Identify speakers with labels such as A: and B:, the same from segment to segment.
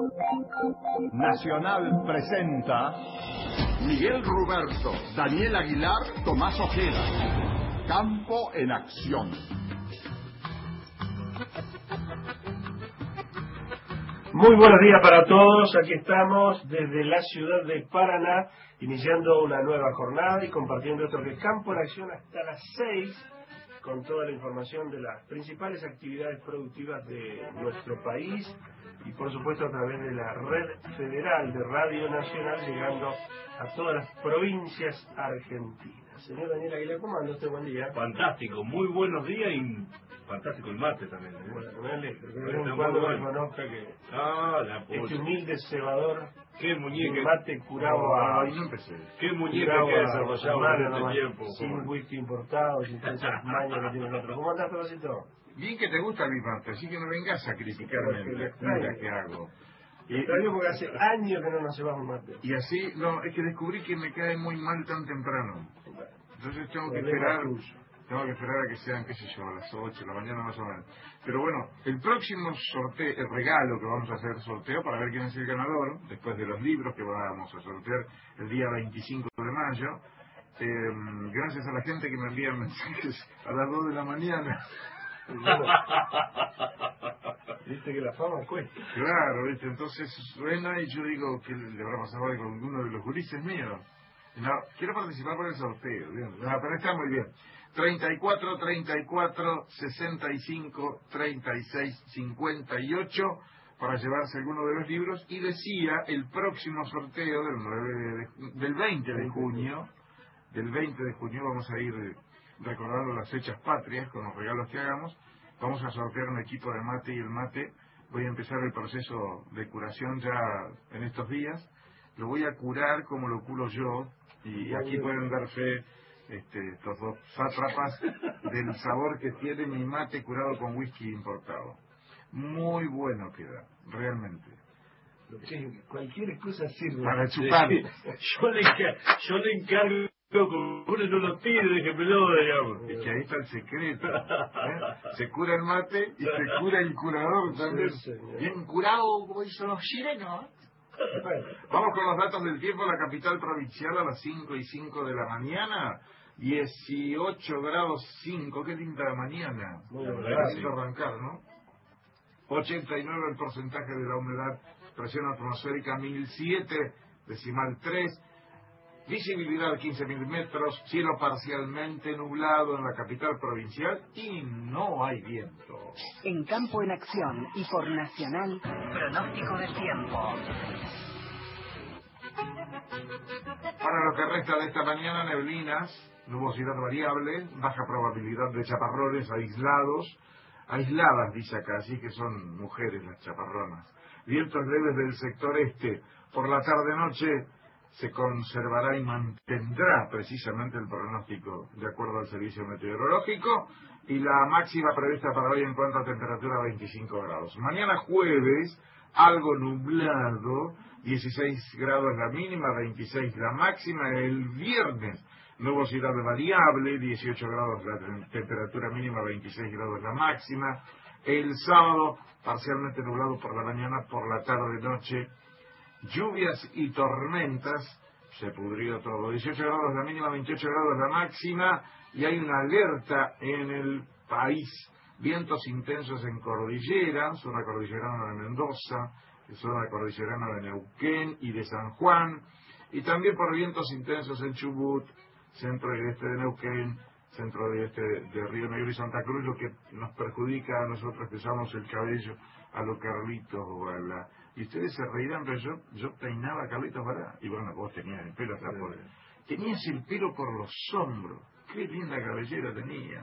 A: Nacional presenta Miguel Ruberto, Daniel Aguilar, Tomás Ojeda. Campo en acción.
B: Muy buenos días para todos, aquí estamos desde la ciudad de Paraná, iniciando una nueva jornada y compartiendo esto que es Campo en Acción hasta las 6, con toda la información de las principales actividades productivas de nuestro país y por supuesto a través de la red federal de Radio Nacional, llegando a todas las provincias argentinas. Señor Daniel Aguilar, ¿cómo anda usted? Buen día.
C: Fantástico, muy buenos días y fantástico el mate también.
B: Bueno, me alegro. De vez en cuando reconozca que este humilde cebador,
C: qué muñeca,
B: mate curado a...
C: qué muñeca que ha desarrollado en este tiempo.
B: Sin whisky importado, sin todas esas mañas que tiene el otro. ¿Cómo andás, Tomásito?
D: Bien que te gusta mi mate, así que no vengas a criticarme en la cura que hago.
B: Y extraño porque hace años que no nos llevamos mate.
D: Y así, no, es que descubrí que me cae muy mal tan temprano. Entonces tengo que esperar a que sean, qué sé yo, a las 8 de la mañana más o menos. Pero bueno, el próximo sorteo, el regalo que vamos a hacer sorteo para ver quién es el ganador, después de los libros que vamos a sortear el día 25 de mayo, gracias a la gente que me envía mensajes a las 2 de la mañana.
B: Viste que la fama cuesta.
D: Claro, viste, entonces suena y yo digo que le habrá pasado algo con uno de los gurises míos. No, quiero participar por el sorteo, bien. No, pero está muy bien. 34, 34, 65, 36, 58 para llevarse alguno de los libros. Y decía, el próximo sorteo del 20 de junio, vamos a ir recordando las fechas patrias con los regalos que hagamos. Vamos a sortear un equipo de mate y el mate. Voy a empezar el proceso de curación ya en estos días. Lo voy a curar como lo curo yo. Y aquí pueden dar fe estos dos sátrapas del sabor que tiene mi mate curado con whisky importado. Muy bueno queda, realmente.
B: Cualquier excusa sirve
D: para chupar.
C: Sí. Yo le encargo, como uno no lo pide, déjemelo, digamos.
D: Es que ahí está el secreto. Se cura el mate y se cura el curador también.
B: Sí,
D: bien curado, como dicen los chilenos. Vamos con los datos del tiempo. La capital provincial a las 5:05 de la mañana, 18 grados 5. Qué linda mañana.
B: Muy bien,
D: necesito arrancar, ¿no? 89 el porcentaje de la humedad, presión atmosférica 1007, decimal 3, visibilidad 15.000 metros, cielo parcialmente nublado en la capital provincial y no hay viento.
E: En Campo en Acción y por Nacional, pronóstico del tiempo.
D: Para lo que resta de esta mañana, neblinas, nubosidad variable, baja probabilidad de chaparrones aisladas dice acá, así que son mujeres las chaparronas. Vientos leves del sector este. Por la tarde-noche se conservará y mantendrá precisamente el pronóstico de acuerdo al servicio meteorológico, y la máxima prevista para hoy en cuanto a temperatura 25 grados. Mañana jueves, algo nublado, 16 grados la mínima, 26 la máxima. El viernes, nubosidad variable, 18 grados la temperatura mínima, 26 grados la máxima. El sábado, parcialmente nublado por la mañana, por la tarde-noche, lluvias y tormentas, se pudrió todo. 18 grados la mínima, 28 grados la máxima, y hay una alerta en el país. Vientos intensos en cordillera, zona cordillerana de Mendoza, zona cordillerana de Neuquén y de San Juan, y también por vientos intensos en Chubut, centro y este de Neuquén, centro y este de Río Negro y Santa Cruz, lo que nos perjudica a nosotros que usamos el cabello a los Carlitos o a la... Y ustedes se reirán, pero yo peinaba a Carlitos Vará, y bueno, vos tenías el pelo hasta por... Tenías el pelo por los hombros, qué linda cabellera tenían.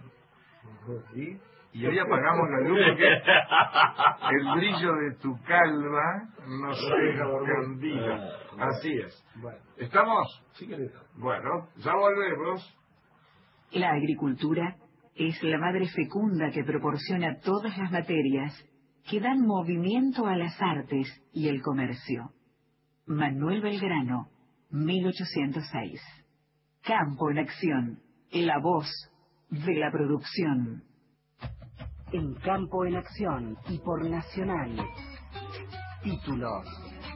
D: Y hoy apagamos la luz porque el brillo de tu calva nos candila. Así es. ¿Estamos?
B: Sí, querido.
D: Bueno, ya volvemos.
E: La agricultura es la madre fecunda que proporciona todas las materias que dan movimiento a las artes y el comercio. Manuel Belgrano, 1806. Campo en Acción, la voz de la producción. En Campo en Acción y por Nacional. Títulos.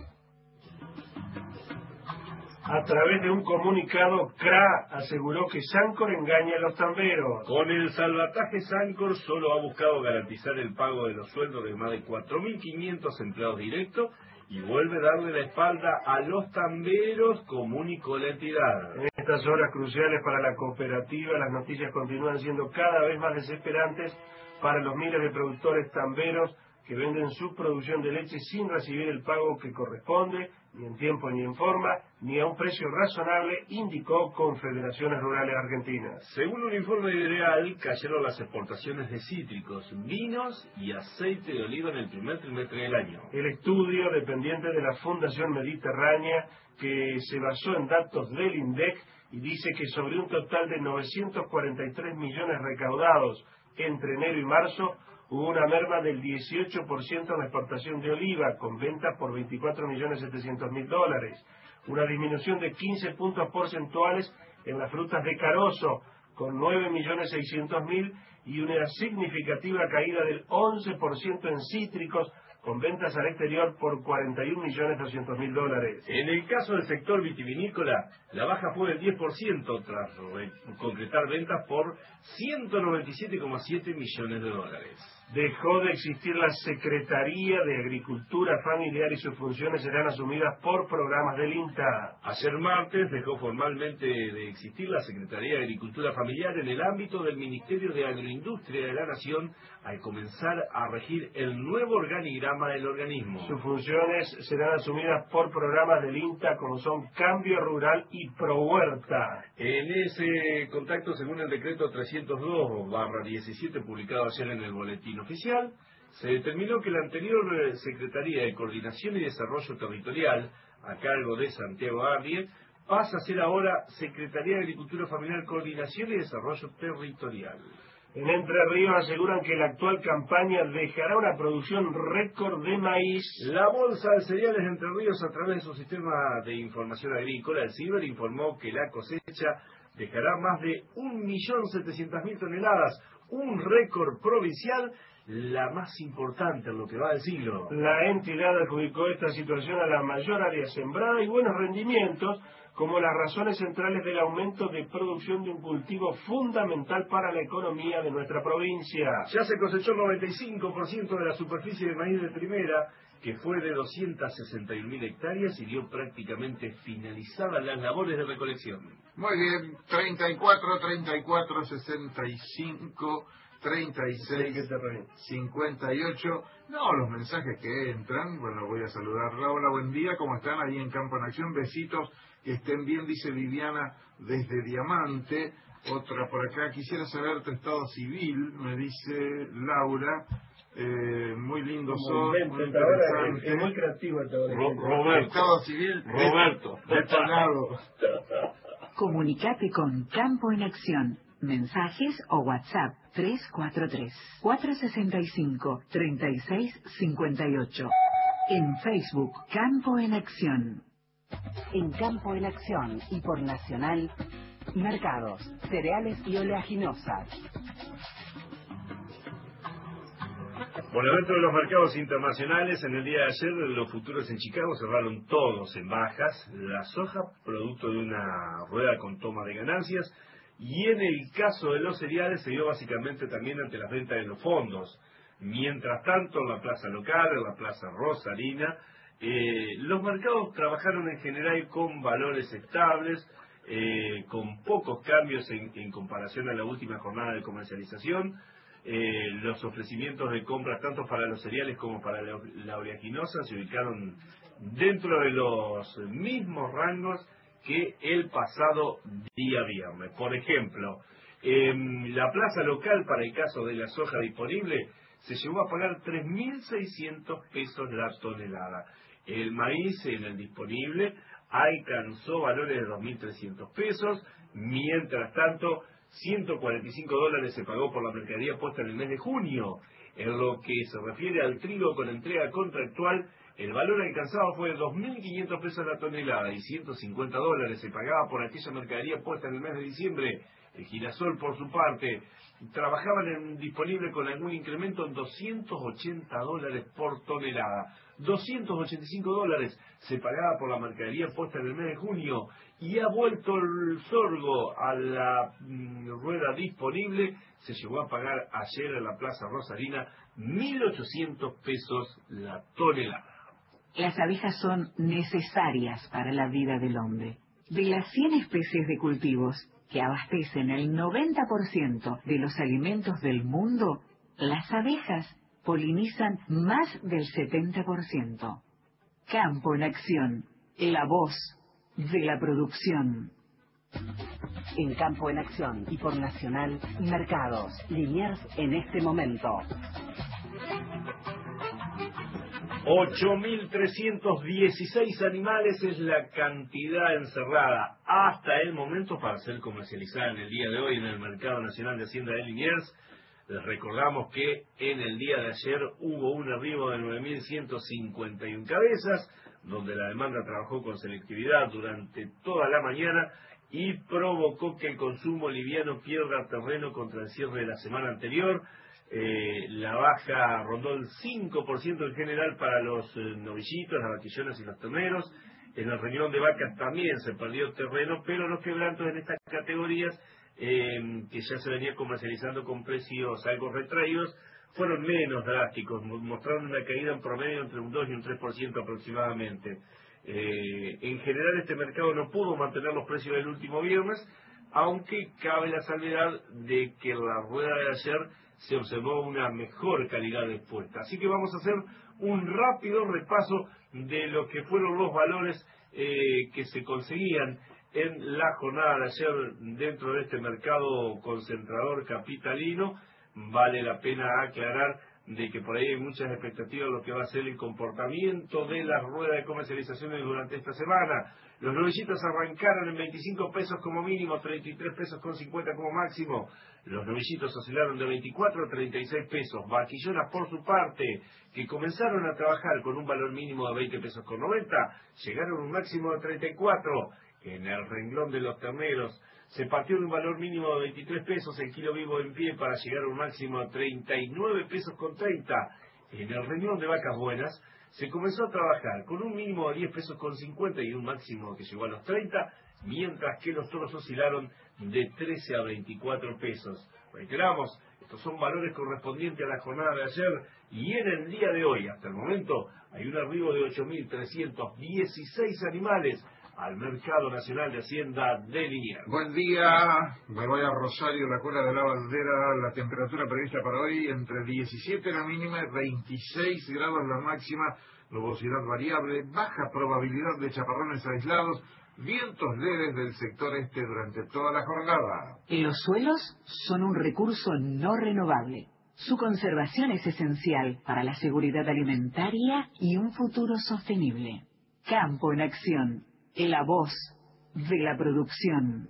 B: A través de un comunicado, CRA aseguró que Sancor engaña a los tamberos.
C: Con el salvataje, Sancor solo ha buscado garantizar el pago de los sueldos de más de 4.500 empleados directos y vuelve a darle la espalda a los tamberos, comunicó la entidad.
B: En estas horas cruciales para la cooperativa, las noticias continúan siendo cada vez más desesperantes para los miles de productores tamberos que venden su producción de leche sin recibir el pago que corresponde, ni en tiempo ni en forma, ni a un precio razonable, indicó Confederaciones Rurales Argentinas.
C: Según un informe ideal, cayeron las exportaciones de cítricos, vinos y aceite de oliva en el primer trimestre del año.
B: El estudio, dependiente de la Fundación Mediterránea, que se basó en datos del INDEC, y dice que sobre un total de 943 millones recaudados entre enero y marzo, hubo una merma del 18% en la exportación de oliva, con ventas por $24.700.000, una disminución de 15 puntos porcentuales en las frutas de carozo, con 9.600.000, y una significativa caída del 11% en cítricos, con ventas al exterior por $41.200.000.
C: En el caso del sector vitivinícola, la baja fue del 10% tras concretar ventas por $197,7 millones.
B: Dejó de existir la Secretaría de Agricultura Familiar y sus funciones serán asumidas por programas del INTA.
C: Ayer martes dejó formalmente de existir la Secretaría de Agricultura Familiar en el ámbito del Ministerio de Agroindustria de la Nación al comenzar a regir el nuevo organigrama del organismo.
B: Sus funciones serán asumidas por programas del INTA como son Cambio Rural y Prohuerta.
C: En ese contacto, según el decreto 302/17 publicado ayer en el Boletín Oficial, se determinó que la anterior Secretaría de Coordinación y Desarrollo Territorial, a cargo de Santiago Arrie, pasa a ser ahora Secretaría de Agricultura Familiar, Coordinación y Desarrollo Territorial.
B: En Entre Ríos aseguran que la actual campaña dejará una producción récord de maíz.
C: La Bolsa de Cereales de Entre Ríos, a través de su sistema de información agrícola, el CIBER, informó que la cosecha dejará más de 1.700.000 toneladas, un récord provincial, la más importante en lo que va del siglo.
B: La entidad adjudicó esta situación a la mayor área sembrada y buenos rendimientos como las razones centrales del aumento de producción de un cultivo fundamental para la economía de nuestra provincia.
C: Ya se cosechó el 95% de la superficie de maíz de primera, que fue de 261.000 hectáreas y dio prácticamente finalizadas las labores de recolección.
D: Muy bien, 34, 65, 36, 58. No, los mensajes que entran. Bueno, voy a saludar. Hola, buen día, ¿cómo están ahí en Campo en Acción? Besitos, que estén bien, dice Viviana desde Diamante. Otra por acá, quisiera saber tu estado civil, me dice Laura. Muy lindo sos, muy interesante.
B: Es muy creativo el
C: Roberto.
D: Estado civil,
C: Roberto.
D: detonado.
E: Comunicate con Campo en Acción. Mensajes o WhatsApp 343-465-3658. En Facebook, Campo en Acción. En Campo en Acción y por Nacional, mercados, cereales y oleaginosas.
C: Bueno, dentro de los mercados internacionales, en el día de ayer, los futuros en Chicago cerraron todos en bajas. La soja, producto de una rueda con toma de ganancias. Y en el caso de los cereales, se dio básicamente también ante las ventas de los fondos. Mientras tanto, en la plaza local, en la plaza Rosarina, los mercados trabajaron en general con valores estables, con pocos cambios en comparación a la última jornada de comercialización. Los ofrecimientos de compras tanto para los cereales como para la oleaginosa se ubicaron dentro de los mismos rangos que el pasado día viernes. Por ejemplo, en la plaza local, para el caso de la soja disponible, se llegó a pagar 3.600 pesos la tonelada. El maíz en el disponible alcanzó valores de 2.300 pesos, mientras tanto $145 se pagó por la mercadería puesta en el mes de junio. En lo que se refiere al trigo con entrega contractual, el valor alcanzado fue de 2.500 pesos la tonelada y $150 se pagaba por aquella mercadería puesta en el mes de diciembre. El girasol, por su parte, trabajaban en disponible con algún incremento en $280 por tonelada. $285 se pagaba por la mercadería puesta en el mes de junio, y ha vuelto el sorgo a la rueda disponible. Se llegó a pagar ayer en la Plaza Rosarina 1.800 pesos la tonelada.
E: Las abejas son necesarias para la vida del hombre. De las 100 especies de cultivos que abastecen el 90% de los alimentos del mundo, las abejas polinizan más del 70%. Campo en Acción, la voz de la producción.
F: En Campo en Acción y por Nacional, Mercados, Liniers en este momento.
C: 8.316 animales es la cantidad encerrada hasta el momento para ser comercializada en el día de hoy en el Mercado Nacional de Hacienda de Liniers. Les recordamos que en el día de ayer hubo un arribo de 9.151 cabezas, donde la demanda trabajó con selectividad durante toda la mañana y provocó que el consumo liviano pierda terreno contra el cierre de la semana anterior. La baja rondó el 5% en general para los novillitos, las vaquillonas y los terneros. En el renglón de vacas también se perdió terreno, pero los quebrantos en estas categorías, que ya se venía comercializando con precios algo retraídos, fueron menos drásticos, mostraron una caída en promedio entre un 2 y un 3% aproximadamente. En general este mercado no pudo mantener los precios del último viernes, aunque cabe la salvedad de que en la rueda de ayer se observó una mejor calidad de expuesta. Así que vamos a hacer un rápido repaso de lo que fueron los valores que se conseguían en la jornada de ayer dentro de este mercado concentrador capitalino. Vale la pena aclarar de que por ahí hay muchas expectativas de lo que va a ser el comportamiento de las ruedas de comercializaciones durante esta semana. Los novillitos arrancaron en 25 pesos como mínimo, 33 pesos con 50 como máximo. Los novillitos oscilaron de 24 a 36 pesos. Vaquillonas, por su parte, que comenzaron a trabajar con un valor mínimo de 20 pesos con 90, llegaron a un máximo de 34. En el renglón de los terneros se partió de un valor mínimo de 23 pesos el kilo vivo en pie para llegar a un máximo de 39 pesos con 30. En el renglón de vacas buenas se comenzó a trabajar con un mínimo de 10 pesos con 50 y un máximo que llegó a los 30, mientras que los toros oscilaron de 13 a 24 pesos. Reiteramos, estos son valores correspondientes a la jornada de ayer, y en el día de hoy, hasta el momento, hay un arribo de 8.316 animales al Mercado Nacional de Hacienda de Liniers.
D: Buen día, me voy a Rosario, la Cuela de la Bandera. La temperatura prevista para hoy entre 17 la mínima y 26 grados la máxima, nubosidad variable, baja probabilidad de chaparrones aislados, vientos leves del sector este durante toda la jornada.
E: Los suelos son un recurso no renovable. Su conservación es esencial para la seguridad alimentaria y un futuro sostenible. Campo en Acción, la voz de la producción.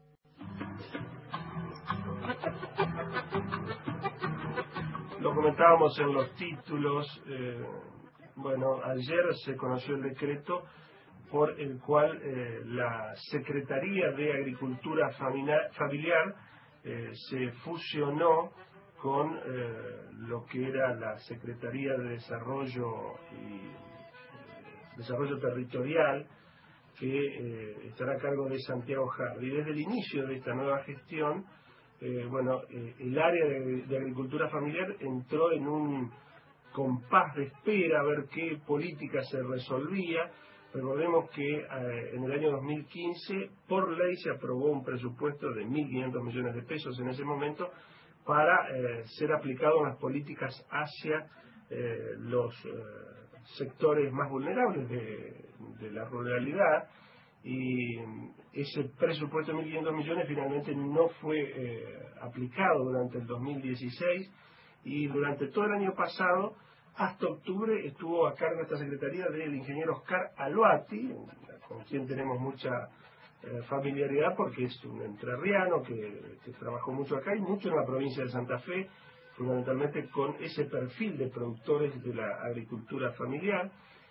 B: Lo comentábamos en los títulos. Bueno, ayer se conoció el decreto por el cual la Secretaría de Agricultura Familiar se fusionó con lo que era la Secretaría de Desarrollo Territorial, que estará a cargo de Santiago Hardy. Desde el inicio de esta nueva gestión, el área de agricultura familiar entró en un compás de espera a ver qué política se resolvía. Recordemos que en el año 2015, por ley, se aprobó un presupuesto de 1.500 millones de pesos en ese momento para ser aplicado en las políticas hacia los sectores más vulnerables de la ruralidad, y ese presupuesto de 1.500 millones finalmente no fue aplicado durante el 2016, y durante todo el año pasado, hasta octubre, estuvo a cargo de esta secretaría del ingeniero Oscar Aloati, con quien tenemos mucha familiaridad porque es un entrerriano que trabajó mucho acá y mucho en la provincia de Santa Fe, fundamentalmente con ese perfil de productores de la agricultura familiar.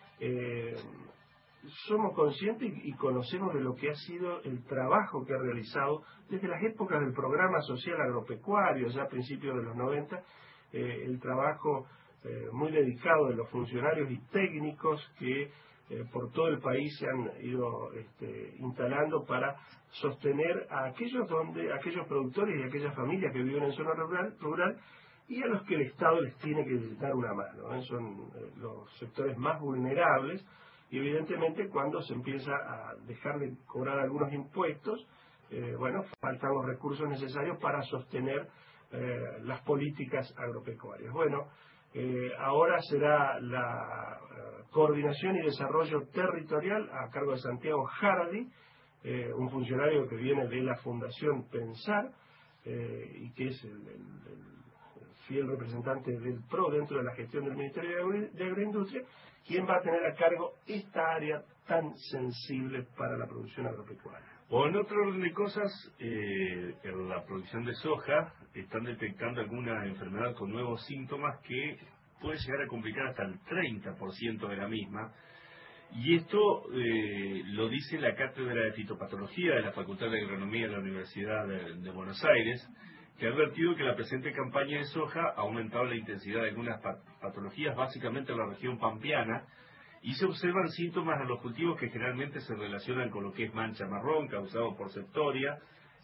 B: Somos conscientes y conocemos de lo que ha sido el trabajo que ha realizado desde las épocas del programa social agropecuario, ya a principios de los 90, el trabajo muy dedicado de los funcionarios y técnicos que por todo el país se han ido instalando para sostener a aquellos productores y aquellas familias que viven en zona rural y a los que el Estado les tiene que dar una mano. Son los sectores más vulnerables y evidentemente cuando se empieza a dejar de cobrar algunos impuestos, faltan los recursos necesarios para sostener las políticas agropecuarias. Ahora será la coordinación y desarrollo territorial a cargo de Santiago Jardi, un funcionario que viene de la Fundación Pensar y que es el fiel representante del PRO dentro de la gestión del Ministerio de Agroindustria, quien va a tener a cargo esta área tan sensible para la producción agropecuaria.
C: O en otro orden de cosas, en la producción de soja están detectando alguna enfermedad con nuevos síntomas que puede llegar a complicar hasta el 30% de la misma. Y esto lo dice la Cátedra de Fitopatología de la Facultad de Agronomía de la Universidad de Buenos Aires, que ha advertido que la presente campaña de soja ha aumentado la intensidad de algunas patologías, básicamente en la región pampeana, y se observan síntomas en los cultivos que generalmente se relacionan con lo que es mancha marrón, causado por septoria,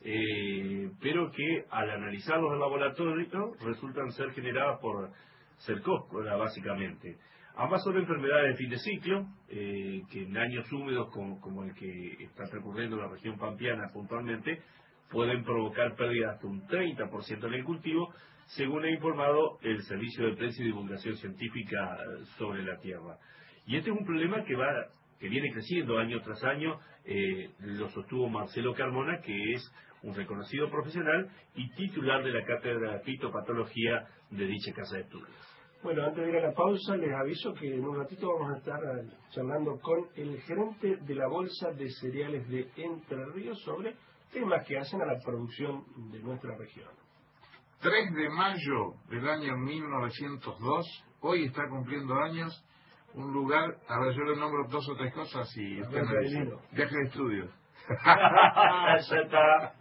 C: pero que al analizarlos en laboratorio resultan ser generadas por cercóspora, básicamente. Ambas son enfermedades de fin de ciclo, que en años húmedos como el que está recurriendo en la región pampeana puntualmente, pueden provocar pérdidas hasta un 30% en el cultivo, según ha informado el Servicio de Prensa y Divulgación Científica sobre la Tierra. Y este es un problema que viene creciendo año tras año, lo sostuvo Marcelo Carmona, que es un reconocido profesional y titular de la Cátedra de Fitopatología de dicha casa de estudios.
B: Bueno, antes de ir a la pausa, les aviso que en un ratito vamos a estar charlando con el gerente de la Bolsa de Cereales de Entre Ríos sobre temas que hacen a la producción de nuestra región.
D: 3 de mayo del año 1902, hoy está cumpliendo años, un lugar, a ver, yo le nombro 2 o 3 cosas y usted me dice, viaje de estudios.
B: Ya está.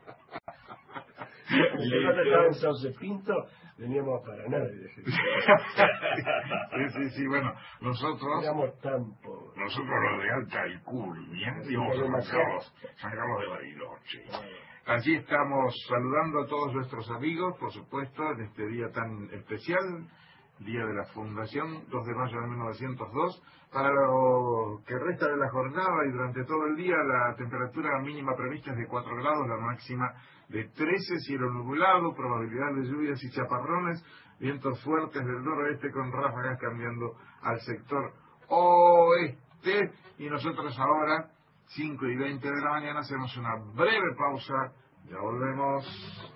B: Nosotros estaba en Sauce Pinto, veníamos a Paraná.
D: Sí, bueno, nosotros
B: éramos tan pobres.
D: Nosotros los de alta alcurnia íbamos a San Carlos de Bariloche. Allí estamos saludando a todos nuestros amigos, por supuesto, en este día tan especial, Día de la Fundación, 2 de mayo de 1902. Para lo que resta de la jornada y durante todo el día, la temperatura mínima prevista es de 4 grados, la máxima de 13, cielo nublado, probabilidad de lluvias y chaparrones, vientos fuertes del noroeste con ráfagas cambiando al sector oeste. Y nosotros ahora, 5:20 de la mañana, hacemos una breve pausa. Ya volvemos.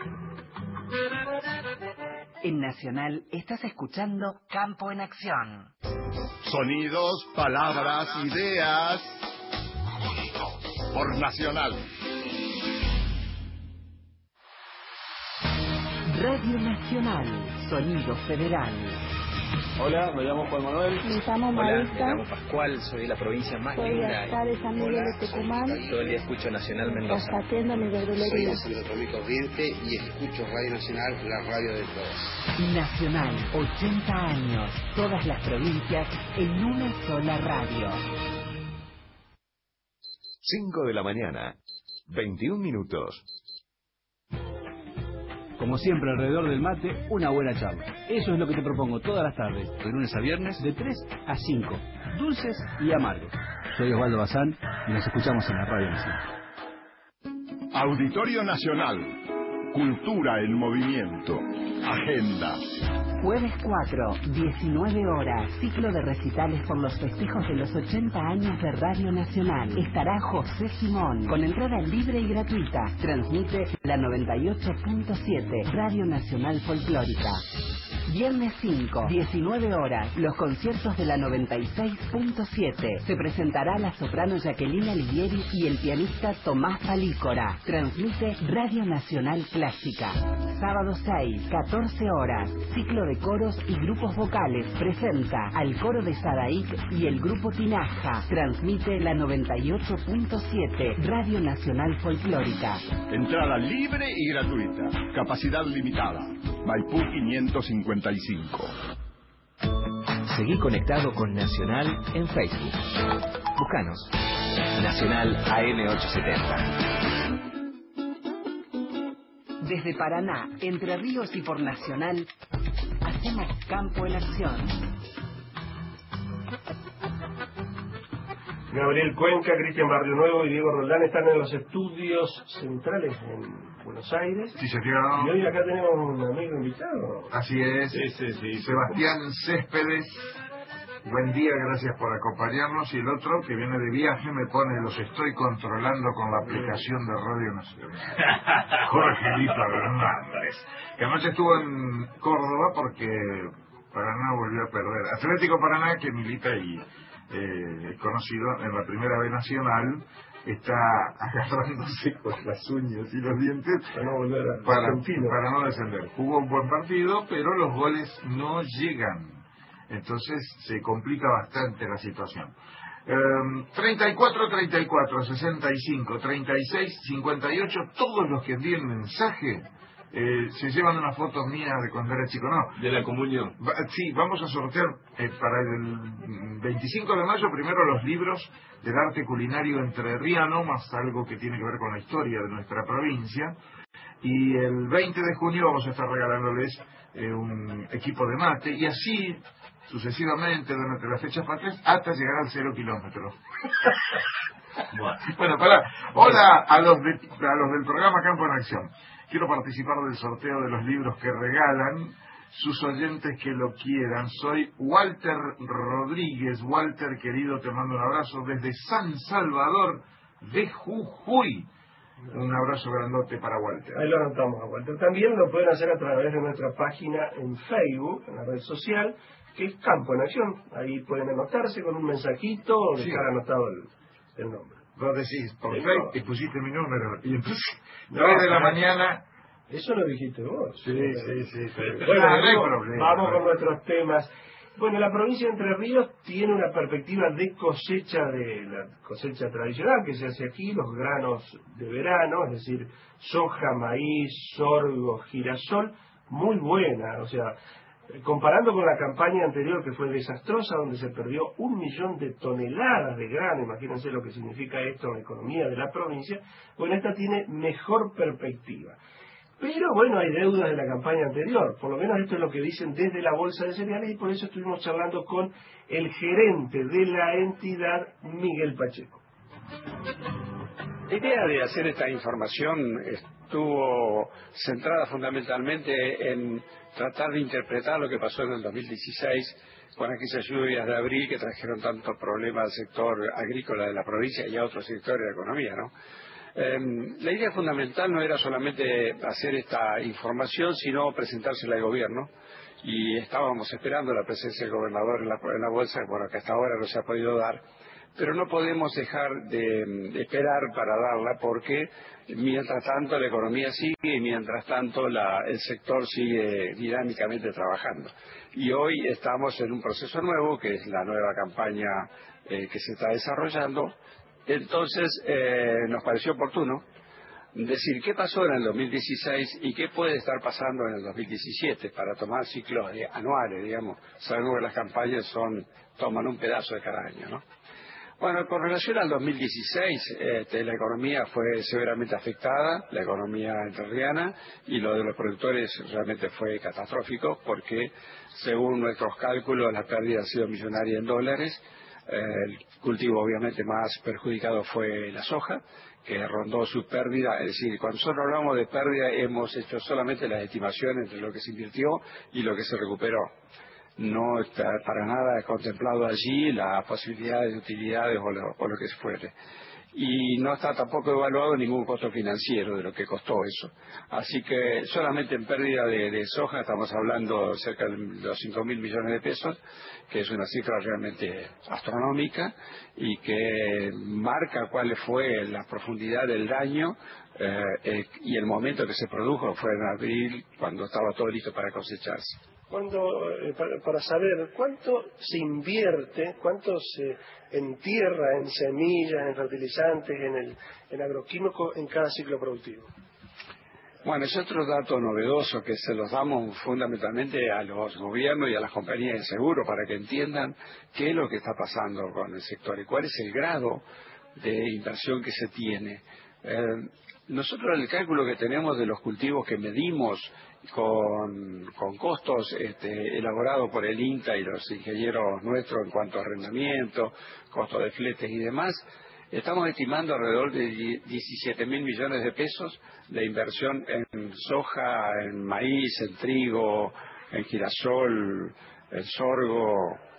F: En Nacional estás escuchando Campo en Acción.
A: Sonidos, palabras, ideas. Por Nacional.
F: Radio Nacional, Sonido Federal.
G: Hola, me llamo Juan Manuel.
H: Me llamo Marisa.
G: Me llamo Pascual, soy de la provincia más
H: soy
G: linda.
H: Soy acá de San Miguel de Tucumán.
G: Todo el día escucho Nacional Mendoza.
H: Cafatiendo mi verdulería.
I: Soy de Centro Tropical Corriente y escucho Radio Nacional, la radio de todos.
F: Nacional, 80 años, todas las provincias en una sola radio.
J: 5 de la mañana, 21 minutos.
K: Como siempre, alrededor del mate, una buena charla. Eso es lo que te propongo todas las tardes, de lunes a viernes, de 3 a 5, dulces y amargos. Soy Osvaldo Bazán y nos escuchamos en la Radio Nacional.
A: Auditorio Nacional. Cultura en movimiento. Agenda.
F: Jueves 4, 19 horas, ciclo de recitales por los festejos de los 80 años de Radio Nacional. Estará José Simón, con entrada libre y gratuita. Transmite la 98.7, Radio Nacional Folclórica. Viernes 5, 19 horas, los conciertos de la 96.7. Se presentará la soprano Jacqueline Alivieri y el pianista Tomás Palícora. Transmite Radio Nacional Clásica. Sábado 6, 14 horas, ciclo de coros y grupos vocales. Presenta al coro de Sadaik y el grupo Tinaja. Transmite la 98.7, Radio Nacional Folclórica.
A: Entrada libre y gratuita. Capacidad limitada. Maipú 555.
G: Seguí conectado con Nacional en Facebook. Búscanos. Nacional AM870.
F: Desde Paraná, Entre Ríos y por Nacional, hacemos Campo en Acción.
B: Gabriel Cuenca, Cristian Barrio Nuevo y Diego Roldán están en los estudios centrales en Buenos Aires.
D: Sí, señor.
B: Y hoy acá tenemos un amigo invitado.
D: Así es.
C: Sí.
D: Sebastián Céspedes. Buen día, gracias por acompañarnos. Y el otro, que viene de viaje, me pone: los estoy controlando con la aplicación de Radio Nacional. Jorge Lito Hernández, que anoche estuvo en Córdoba porque Paraná volvió a perder. Atlético Paraná, que milita y conocido en la Primera B Nacional, está agarrándose con las uñas y los dientes para no descender. Jugó un buen partido, pero los goles no llegan. Entonces se complica bastante la situación. 34, 34, 65, 36, 58, todos los que envíen mensaje se llevan una foto mía de cuando era chico, ¿no?
C: De la comunión.
D: Sí, vamos a sortear para el 25 de mayo primero los libros del arte culinario entrerriano, más algo que tiene que ver con la historia de nuestra provincia. Y el 20 de junio vamos a estar regalándoles un equipo de mate, y así sucesivamente durante las fechas patrias hasta llegar al 0 kilómetros. Bueno, pará. Hola a los del programa Campo en Acción. Quiero participar del sorteo de los libros que regalan sus oyentes que lo quieran. Soy Walter Rodríguez. Walter, querido, te mando un abrazo desde San Salvador de Jujuy. Un abrazo grandote para Walter.
B: Ahí lo anotamos a Walter. También lo pueden hacer a través de nuestra página en Facebook, en la red social, que es Campo en Acción. Ahí pueden anotarse con un mensajito o dejar anotado el nombre.
D: Vos decís por Facebook y pusiste mi número. Y entonces, 9 de la mañana...
B: Eso lo dijiste vos.
D: Sí.
B: Bueno,
D: no hay problema.
B: Vamos con nuestros temas. Bueno, la provincia de Entre Ríos tiene una perspectiva de cosecha, de la cosecha tradicional que se hace aquí, los granos de verano, es decir, soja, maíz, sorgo, girasol, muy buena. O sea, comparando con la campaña anterior, que fue desastrosa, donde se perdió 1 millón de toneladas de grano, imagínense lo que significa esto en la economía de la provincia, bueno, esta tiene mejor perspectiva. Pero bueno, hay deudas de la campaña anterior, por lo menos esto es lo que dicen desde la Bolsa de Cereales, y por eso estuvimos charlando con el gerente de la entidad, Miguel Pacheco.
L: La idea de hacer esta información estuvo centrada fundamentalmente en tratar de interpretar lo que pasó en el 2016 con aquellas lluvias de abril que trajeron tantos problemas al sector agrícola de la provincia y a otros sectores de la economía, ¿no? La idea fundamental no era solamente hacer esta información, sino presentársela al gobierno, y estábamos esperando la presencia del gobernador en la bolsa, bueno, que hasta ahora no se ha podido dar, pero no podemos dejar de esperar para darla, porque mientras tanto la economía sigue y mientras tanto el sector sigue dinámicamente trabajando. Y hoy estamos en un proceso nuevo, que es la nueva campaña que se está desarrollando. Entonces nos pareció oportuno decir qué pasó en el 2016 y qué puede estar pasando en el 2017 para tomar ciclos anuales, digamos. Sabemos que las campañas toman un pedazo de cada año, ¿no? Bueno, con relación al 2016, la economía fue severamente afectada, la economía entrerriana, y lo de los productores realmente fue catastrófico, porque según nuestros cálculos la pérdida ha sido millonaria en dólares. El cultivo obviamente más perjudicado fue la soja, que rondó su pérdida. Es decir, cuando nosotros hablamos de pérdida hemos hecho solamente las estimaciones entre lo que se invirtió y lo que se recuperó. No está para nada contemplado allí la posibilidad de utilidades o lo que fuere. Y no está tampoco evaluado ningún costo financiero de lo que costó eso. Así que solamente en pérdida de soja estamos hablando cerca de los 5.000 millones de pesos, que es una cifra realmente astronómica y que marca cuál fue la profundidad del daño y el momento que se produjo fue en abril, cuando estaba todo listo para cosecharse.
B: Para saber cuánto se invierte, cuánto se entierra en semillas, en fertilizantes, en agroquímicos en cada ciclo productivo.
L: Bueno, es otro dato novedoso que se los damos fundamentalmente a los gobiernos y a las compañías de seguro para que entiendan qué es lo que está pasando con el sector y cuál es el grado de inversión que se tiene. Nosotros el cálculo que tenemos de los cultivos que medimos con costos elaborados por el INTA y los ingenieros nuestros en cuanto a arrendamiento, costos de fletes y demás, estamos estimando alrededor de 17.000 millones de pesos de inversión en soja, en maíz, en trigo, en girasol, en sorgo,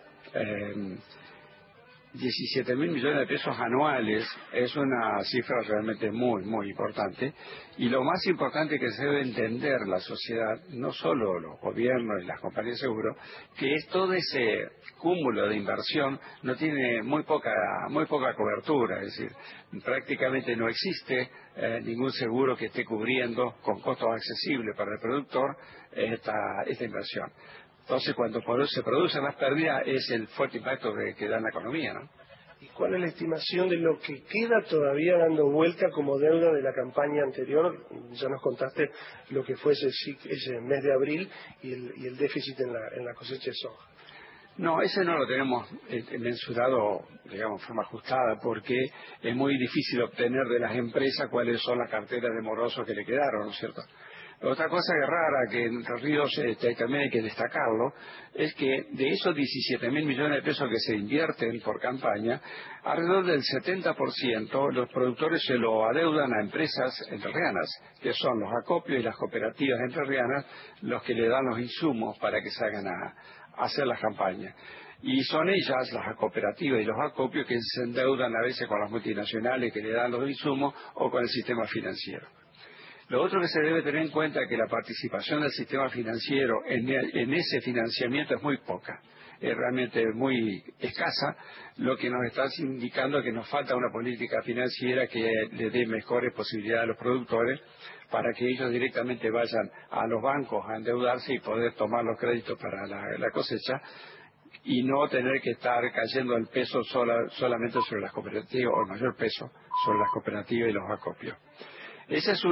L: 17.000 millones de pesos anuales es una cifra realmente muy, muy importante. Y lo más importante que se debe entender la sociedad, no solo los gobiernos y las compañías de seguro, que es todo ese cúmulo de inversión no tiene muy poca cobertura. Es decir, prácticamente no existe ningún seguro que esté cubriendo con costos accesibles para el productor esta inversión. Entonces, cuando se producen las pérdidas, es el fuerte impacto que da en la economía, ¿no?
B: ¿Y cuál es la estimación de lo que queda todavía dando vuelta como deuda de la campaña anterior? Ya nos contaste lo que fue ese mes de abril y el déficit en la cosecha de soja.
L: No, ese no lo tenemos mensurado, digamos, de forma ajustada, porque es muy difícil obtener de las empresas cuáles son las carteras de morosos que le quedaron, ¿no es cierto? Otra cosa rara que en Entre Ríos también hay que destacarlo es que de esos 17.000 millones de pesos que se invierten por campaña, alrededor del 70% los productores se lo adeudan a empresas entrerrianas, que son los acopios y las cooperativas entrerrianas los que le dan los insumos para que salgan a hacer las campañas. Y son ellas, las cooperativas y los acopios, que se endeudan a veces con las multinacionales que le dan los insumos o con el sistema financiero. Lo otro que se debe tener en cuenta es que la participación del sistema financiero en ese financiamiento es muy poca, es realmente muy escasa, lo que nos está indicando que nos falta una política financiera que le dé mejores posibilidades a los productores para que ellos directamente vayan a los bancos a endeudarse y poder tomar los créditos para la cosecha y no tener que estar cayendo el peso solamente sobre las cooperativas, o el mayor peso sobre las cooperativas y los acopios. Esa es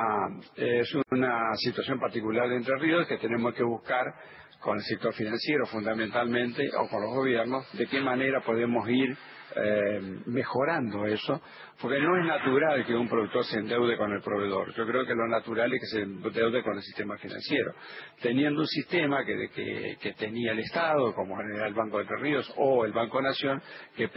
L: una situación particular de Entre Ríos que tenemos que buscar con el sector financiero fundamentalmente o con los gobiernos, de qué manera podemos ir mejorando eso, porque no es natural que un productor se endeude con el proveedor. Yo creo que lo natural es que se endeude con el sistema financiero, teniendo un sistema que tenía el Estado, como era el Banco de Entre Ríos o el Banco Nación, que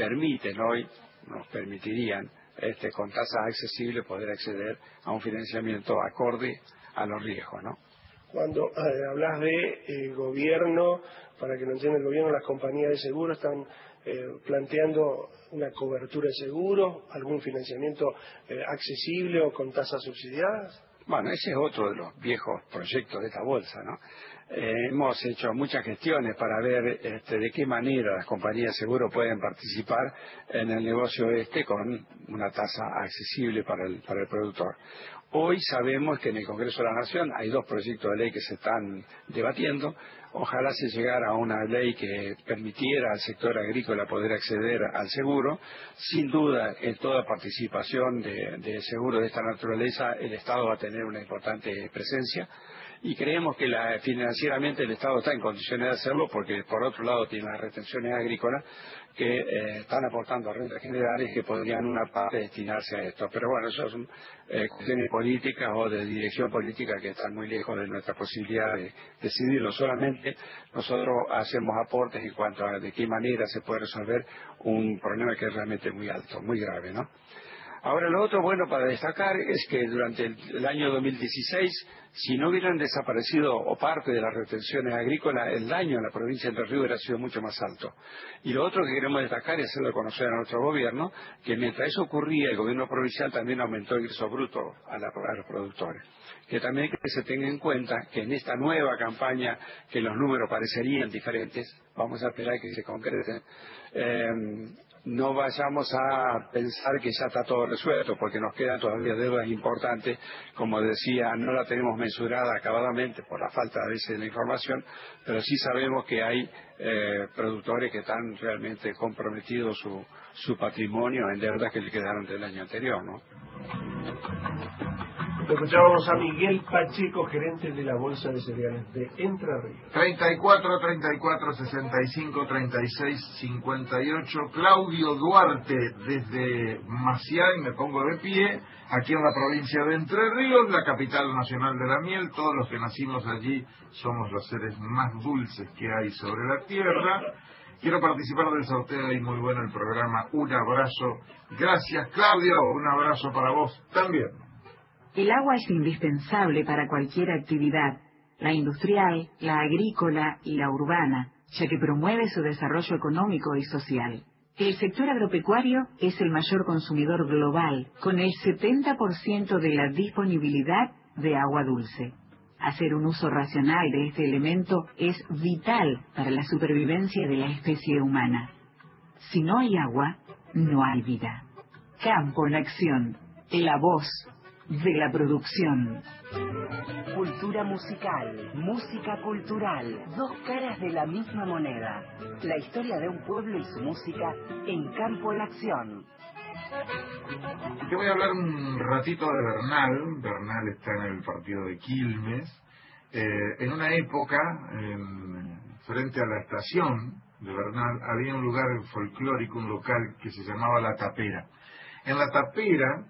L: nos permitirían con tasas accesibles poder acceder a un financiamiento acorde a los riesgos, ¿no?
B: Cuando hablas de gobierno, para que lo entienda el gobierno, las compañías de seguro están planteando una cobertura de seguro, algún financiamiento accesible o con tasas subsidiadas.
L: Bueno, ese es otro de los viejos proyectos de esta bolsa, ¿no? Hemos hecho muchas gestiones para ver de qué manera las compañías de seguro pueden participar en el negocio con una tasa accesible para el productor. Hoy sabemos que en el Congreso de la Nación hay 2 proyectos de ley que se están debatiendo. Ojalá se llegara a una ley que permitiera al sector agrícola poder acceder al seguro. Sin duda, en toda participación de seguro de esta naturaleza, el Estado va a tener una importante presencia. Y creemos que financieramente el Estado está en condiciones de hacerlo porque por otro lado tiene las retenciones agrícolas que están aportando a rentas generales que podrían una parte destinarse a esto. Pero bueno, eso son cuestiones políticas o de dirección política que están muy lejos de nuestra posibilidad de decidirlo. Solamente nosotros hacemos aportes en cuanto a de qué manera se puede resolver un problema que es realmente muy alto, muy grave, ¿no? Ahora, lo otro bueno para destacar es que durante el año 2016, si no hubieran desaparecido o parte de las retenciones agrícolas, el daño en la provincia de Entre Ríos hubiera sido mucho más alto. Y lo otro que queremos destacar y hacerlo conocer a nuestro gobierno, que mientras eso ocurría, el gobierno provincial también aumentó el ingreso bruto a los productores. Que también que se tenga en cuenta que en esta nueva campaña, que los números parecerían diferentes, vamos a esperar que se concreten, no vayamos a pensar que ya está todo resuelto, porque nos quedan todavía deudas importantes, como decía, no la tenemos mensurada acabadamente por la falta a veces de la información, pero sí sabemos que hay productores que están realmente comprometidos su patrimonio en deudas que le quedaron del año anterior, ¿no?
B: Lo escuchábamos a Miguel Pacheco, gerente de la Bolsa de Cereales de Entre Ríos.
D: 34 34 65 36 58. Claudio Duarte desde Maciá, y me pongo de pie, aquí en la provincia de Entre Ríos, la capital nacional de la miel. Todos los que nacimos allí somos los seres más dulces que hay sobre la tierra. Quiero participar del sorteo y muy bueno el programa. Un abrazo. Gracias, Claudio. Un abrazo para vos también.
E: El agua es indispensable para cualquier actividad, la industrial, la agrícola y la urbana, ya que promueve su desarrollo económico y social. El sector agropecuario es el mayor consumidor global, con el 70% de la disponibilidad de agua dulce. Hacer un uso racional de este elemento es vital para la supervivencia de la especie humana. Si no hay agua, no hay vida. Campo en Acción, la voz de la producción.
F: Cultura musical, música cultural, dos caras de la misma moneda. La historia de un pueblo y su música en Campo en Acción.
D: Te voy a hablar un ratito de Bernal. Bernal está en el partido de Quilmes. En una época, frente a la estación de Bernal, había un lugar folclórico, un local que se llamaba La Tapera. En La Tapera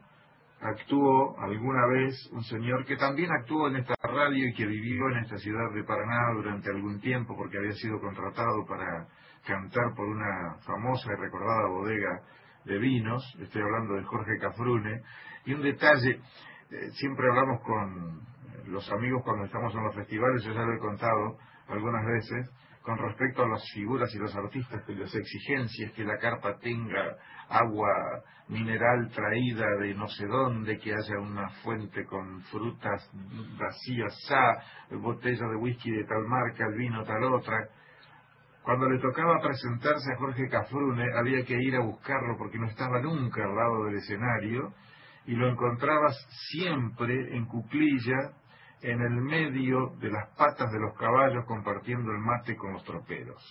D: actuó alguna vez un señor que también actuó en esta radio y que vivió en esta ciudad de Paraná durante algún tiempo porque había sido contratado para cantar por una famosa y recordada bodega de vinos. Estoy hablando de Jorge Cafrune. Y un detalle, siempre hablamos con los amigos cuando estamos en los festivales, yo ya lo he contado algunas veces, con respecto a las figuras y los artistas, que las exigencias, que la carpa tenga agua mineral traída de no sé dónde, que haya una fuente con frutas vacías, botella de whisky de tal marca, el vino tal otra. Cuando le tocaba presentarse a Jorge Cafrune, había que ir a buscarlo porque no estaba nunca al lado del escenario, y lo encontrabas siempre en cuclilla, en el medio de las patas de los caballos, compartiendo el mate con los troperos.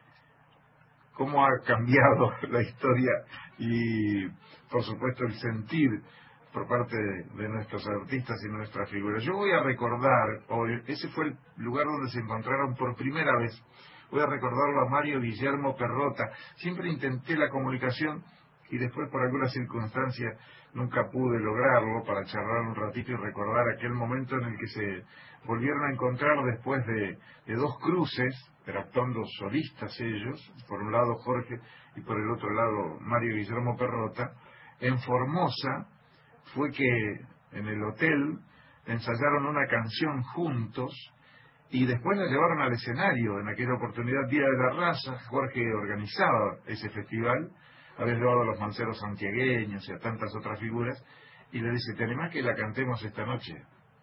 D: ¿Cómo ha cambiado la historia y, por supuesto, el sentir por parte de nuestros artistas y nuestras figuras? Yo voy a recordar hoy, ese fue el lugar donde se encontraron por primera vez. Voy a recordarlo a Mario Guillermo Perrota. Siempre intenté la comunicación y después, por alguna circunstancia, nunca pude lograrlo, para charlar un ratito y recordar aquel momento en el que se volvieron a encontrar después de dos cruces, pero actuando solistas ellos, por un lado Jorge y por el otro lado Mario Guillermo Perrota. En Formosa fue que en el hotel ensayaron una canción juntos y después la llevaron al escenario. En aquella oportunidad, Día de la Raza, Jorge organizaba ese festival, había llevado a los manceros santiagueños y a tantas otras figuras, y le dice: ¿te animás que la cantemos esta noche?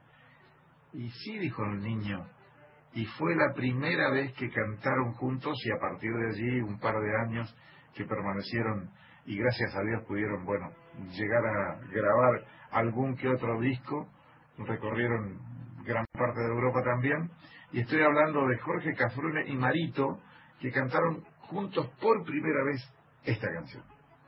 D: Y sí, dijo el niño, y fue la primera vez que cantaron juntos, y a partir de allí un par de años que permanecieron, y gracias a Dios pudieron, bueno, llegar a grabar algún que otro disco, recorrieron gran parte de Europa también, y estoy hablando de Jorge Cafrune y Marito, que cantaron juntos por primera vez esta canción.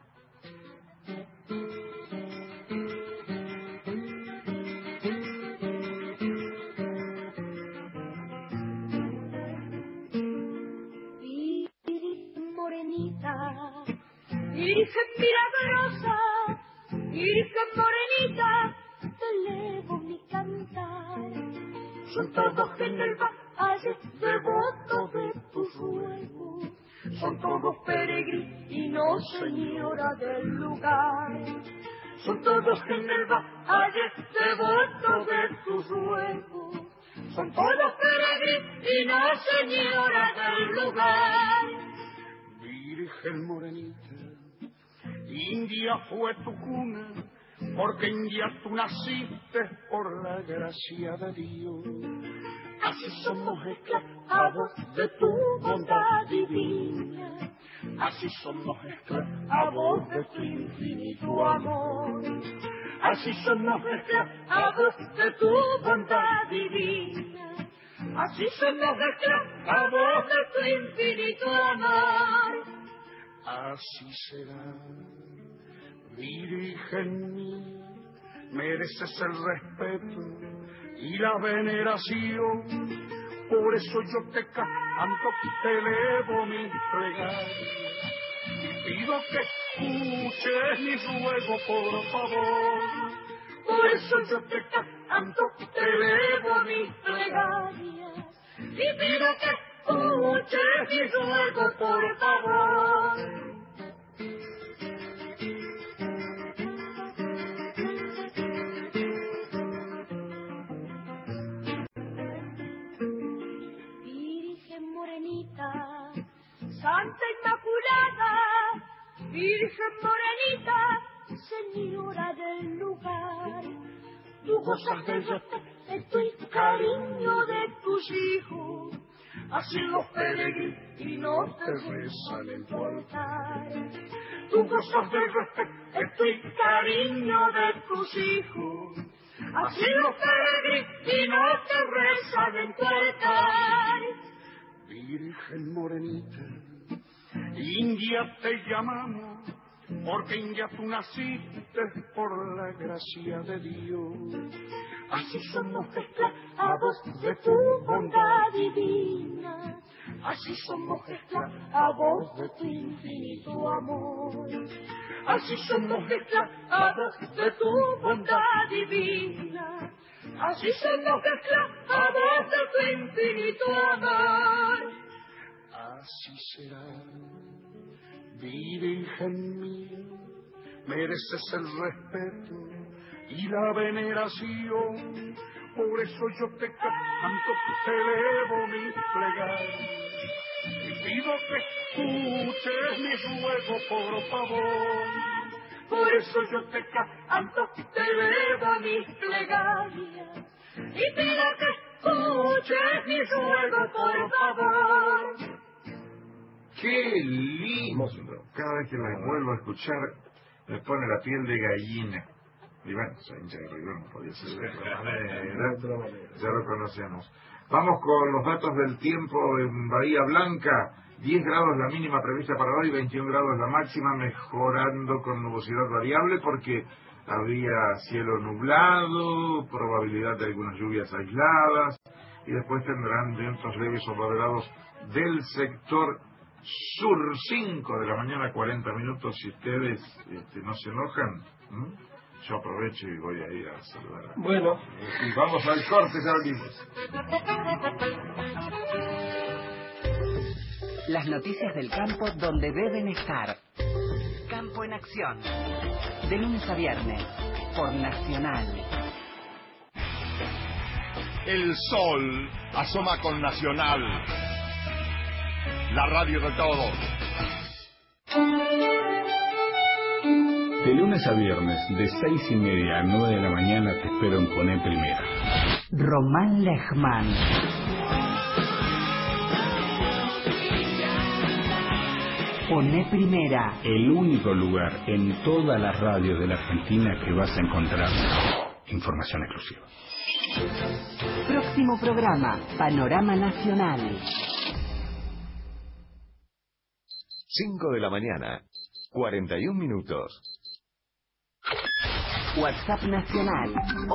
M: Morenita, Virgen milagrosa, Virgen morenita, te elevo mi cantar. Son todos en el valle devotos de tus ruegos, son todos peregrinos, señora del lugar. Son todos en el valle devotos de tus ruegos, son todos peregrinos, señora del lugar.
N: Virgen morenita, India fue tu cuna, porque India tú naciste por la gracia de Dios.
M: Así somos esclavos de tu bondad divina, así somos esclavos de tu infinito amor. Así somos esclavos de tu bondad divina, así somos esclavos de tu infinito amor.
N: Así será, Virgen mía, mereces el respeto y la veneración. Por eso yo te canto, te elevo mi plegaria y pido que escuches mi ruego, por favor. Por eso yo te canto, te elevo mi plegaria y pido que escuches mi ruego, por favor.
M: Santa Inmaculada, Virgen morenita, señora del lugar, tú gozas del respeto y cariño de tus hijos, así los peregrinos te rezan en tu altar. Tú gozas del respeto y cariño de tus hijos, así los peregrinos te rezan en tu altar.
N: Virgen morenita, India te llamamos, porque India tú naciste por la gracia de Dios.
M: Así somos esclavos de tu bondad divina, así somos esclavos de tu infinito amor. Así somos esclavos de tu bondad divina, así somos esclavos de tu infinito amor.
N: Así será, Virgen mía, mereces el respeto y la veneración. Por eso yo te canto, te elevo mi plegaria y pido que escuches mi ruego, por favor.
M: Por eso yo te canto, te elevo mi plegaria y pido que escuches mi ruego, por favor.
D: ¡Qué lindo! Cada vez que la vuelvo a escuchar me pone la piel de gallina. Y bueno, soy hincha de River, no podía ser de otra manera. Ya lo conocemos. Vamos con los datos del tiempo en Bahía Blanca. 10 grados la mínima prevista para hoy, 21 grados la máxima, mejorando con nubosidad variable porque había cielo nublado, probabilidad de algunas lluvias aisladas, y después tendrán vientos leves o moderados del sector sur. 5 de la mañana, 40 minutos. Si ustedes no se enojan, yo aprovecho y voy a ir a saludar.
B: Bueno,
D: y vamos al corte, ya venimos.
F: Las noticias del campo donde deben estar. Campo en Acción. De lunes a viernes, por Nacional.
A: El sol asoma con Nacional, la radio de todos.
O: De lunes a viernes, de 6:30 a 9 de la mañana, te espero en Poné Primera.
F: Román Lechman. Poné Primera.
O: El único lugar en todas las radios de la Argentina que vas a encontrar información exclusiva.
F: Próximo programa, Panorama Nacional.
J: 5 de la mañana, 41 minutos.
F: WhatsApp Nacional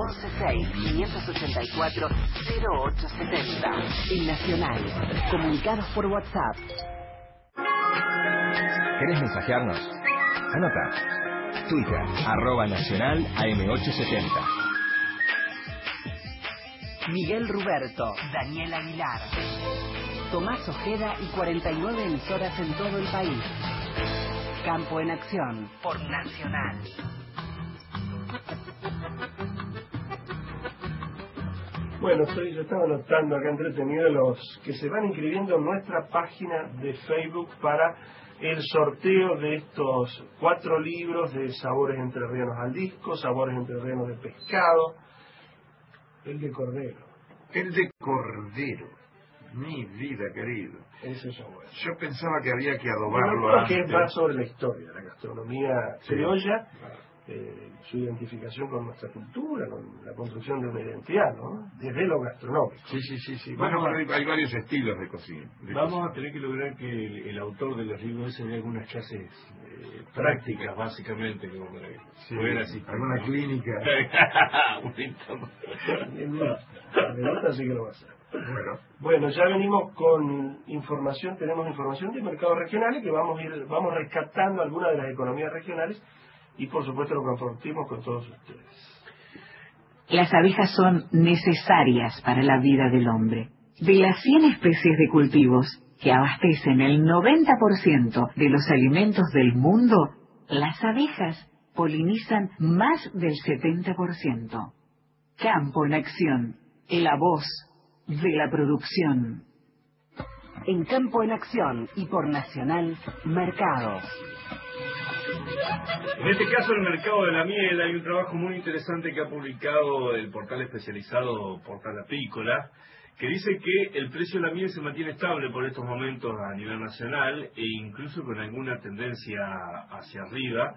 F: 116-584-0870. El Nacional. Comunicados por WhatsApp.
G: ¿Querés mensajearnos? Anota. Twitter, @Nacional AM870.
F: Miguel Ruberto, Daniel Aguilar, Tomás Ojeda y 49 emisoras en todo el país. Campo en Acción por Nacional.
B: Bueno, yo estaba notando acá entretenido los que se van inscribiendo en nuestra página de Facebook para el sorteo de estos 4 libros de sabores entrerrianos al disco, sabores entrerrianos de pescado, el de cordero.
D: El de cordero, mi vida querido.
B: Ese es bueno.
D: Yo pensaba que había que adobarlo
B: Bueno,
D: antes.
B: que va sobre la historia, la gastronomía criolla, su identificación con nuestra cultura, con la construcción de una identidad, ¿no? Desde lo gastronómico.
D: Sí. Bueno, hay varios estilos de cocina.
C: Vamos a tener que lograr que el autor del libro ese dé algunas clases prácticas, básicamente, como para poder asistir.
D: Alguna clínica.
B: Así que lo va a hacer. Bueno, ya venimos con información, tenemos información de mercados regionales que vamos rescatando algunas de las economías regionales y por supuesto lo compartimos con todos ustedes.
E: Las abejas son necesarias para la vida del hombre. De las 100 especies de cultivos que abastecen el 90% de los alimentos del mundo, las abejas polinizan más del 70%. Campo en Acción, la voz de la producción.
F: En Campo en Acción y por Nacional, Mercados.
C: En este caso, el mercado de la miel, hay un trabajo muy interesante que ha publicado el portal especializado Portal Apícola, que dice que el precio de la miel se mantiene estable por estos momentos a nivel nacional e incluso con alguna tendencia hacia arriba.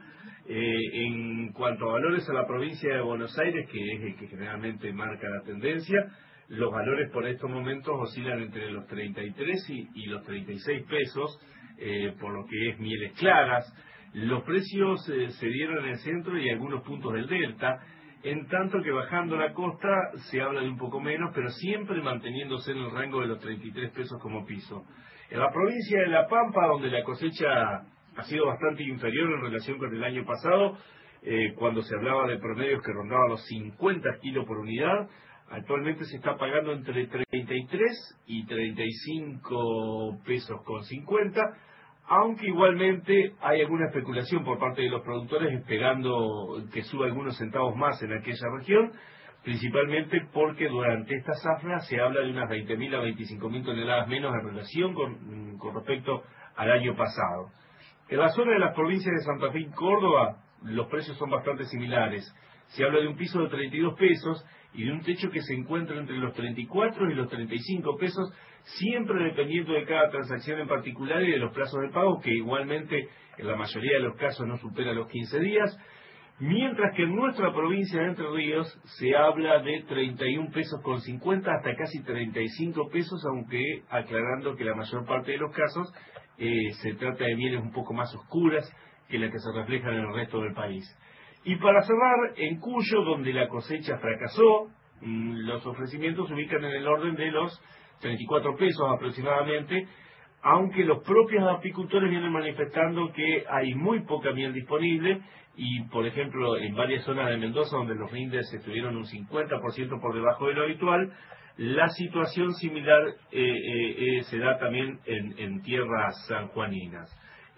C: En cuanto a valores a la provincia de Buenos Aires, que es el que generalmente marca la tendencia, los valores por estos momentos oscilan entre los 33 y los 36 pesos, por lo que es mieles claras. Los precios se dieron en el centro y algunos puntos del delta, en tanto que bajando la costa se habla de un poco menos, pero siempre manteniéndose en el rango de los 33 pesos como piso. En la provincia de La Pampa, donde la cosecha ha sido bastante inferior en relación con el año pasado, cuando se hablaba de promedios que rondaban los 50 kilos por unidad, actualmente se está pagando entre 33 y 35 pesos con 50, aunque igualmente hay alguna especulación por parte de los productores esperando que suba algunos centavos más en aquella región, principalmente porque durante esta zafra se habla de unas 20.000 a 25.000 toneladas menos en relación con respecto al año pasado. En la zona de las provincias de Santa Fe y Córdoba, los precios son bastante similares. Se habla de un piso de 32 pesos y de un techo que se encuentra entre los 34 y los 35 pesos, siempre dependiendo de cada transacción en particular y de los plazos de pago, que igualmente en la mayoría de los casos no supera los 15 días, mientras que en nuestra provincia de Entre Ríos se habla de 31 pesos con 50 hasta casi 35 pesos, aunque aclarando que la mayor parte de los casos se trata de mieles un poco más oscuras que las que se reflejan en el resto del país. Y para cerrar, en Cuyo, donde la cosecha fracasó, los ofrecimientos se ubican en el orden de los 34 pesos aproximadamente, aunque los propios apicultores vienen manifestando que hay muy poca miel disponible y, por ejemplo, en varias zonas de Mendoza, donde los rindes estuvieron un 50% por debajo de lo habitual, la situación similar se da también en tierras sanjuaninas.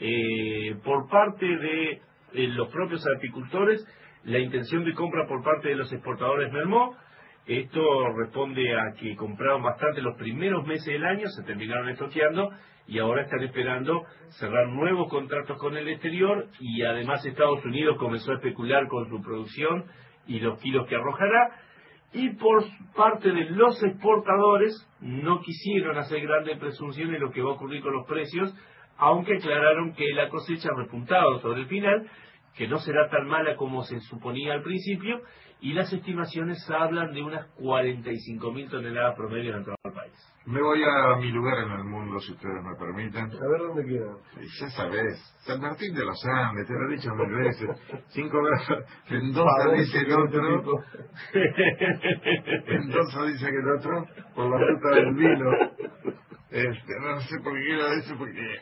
C: Por parte de los propios apicultores, la intención de compra por parte de los exportadores mermó. Esto responde a que compraron bastante los primeros meses del año, se terminaron estoqueando y ahora están esperando cerrar nuevos contratos con el exterior, y además Estados Unidos comenzó a especular con su producción y los kilos que arrojará. Y por parte de los exportadores no quisieron hacer grandes presunciones de lo que va a ocurrir con los precios, aunque aclararon que la cosecha ha repuntado sobre el final, que no será tan mala como se suponía al principio, y las estimaciones hablan de unas 45.000 toneladas promedio en todo el país.
D: Me voy a mi lugar en el mundo, si ustedes me permiten.
B: A ver dónde queda.
D: Ya sabes, San Martín de los Andes, te lo he dicho 1000 veces. 5 grados. Mendoza dice el otro. Mendoza dice que el otro, por la ruta del vino. No sé por qué era eso,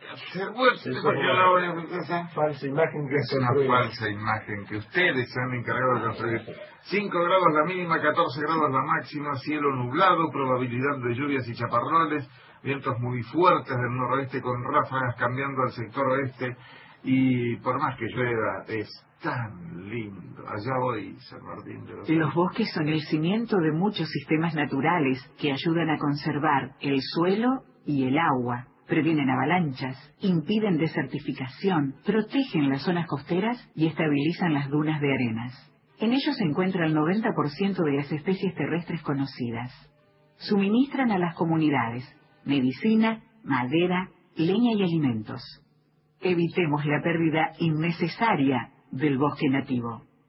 B: falsa imagen que
D: es una falsa imagen que ustedes se han encargado de construir. 5 grados la mínima, 14 grados la máxima, cielo nublado, probabilidad de lluvias y chaparrones, vientos muy fuertes del noroeste con ráfagas cambiando al sector oeste, y por más que llueva es tan lindo. Allá voy, San Martín de los Andes.
E: Los bosques son el cimiento de muchos sistemas naturales que ayudan a conservar el suelo y el agua, previenen avalanchas, impiden desertificación, protegen las zonas costeras y estabilizan las dunas de arenas. En ellos se encuentra el 90% de las especies terrestres conocidas. Suministran a las comunidades medicina, madera, leña y alimentos. Evitemos la pérdida innecesaria del bosque nativo.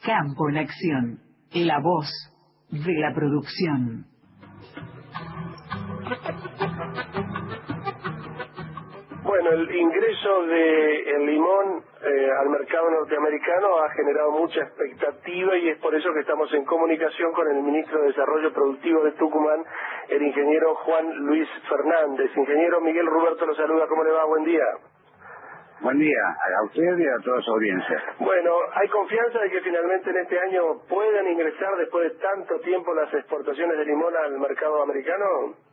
E: Campo en Acción, la voz de la producción.
B: Bueno, el ingreso del limón al mercado norteamericano ha generado mucha expectativa y es por eso que estamos en comunicación con el ministro de Desarrollo Productivo de Tucumán, el ingeniero Juan Luis Fernández. Ingeniero Miguel Ruberto lo saluda, ¿cómo le va? Buen día.
P: Buen día a usted y a toda su audiencia.
B: Bueno, ¿hay confianza de que finalmente en este año puedan ingresar después de tanto tiempo las exportaciones de limón al mercado americano?